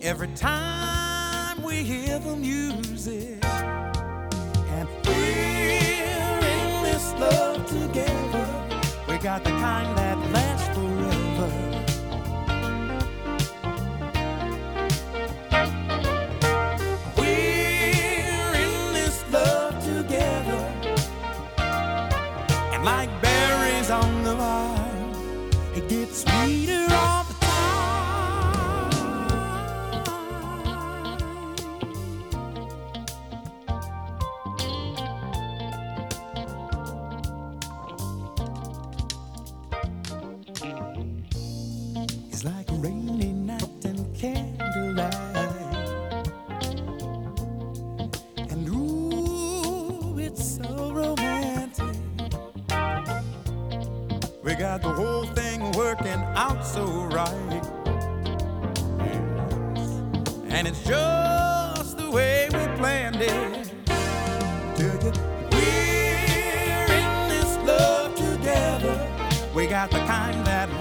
every time we hear the music. And we're in this love together. We got the kind that lasts forever. We're in this love together. And like berries on the vine, it gets sweeter all the time. It's like a rainy night and candlelight. And ooh, it's so romantic. We got the whole thing working out so right. Yes. And it's just the way we planned it. We're in this love together. We got the kind that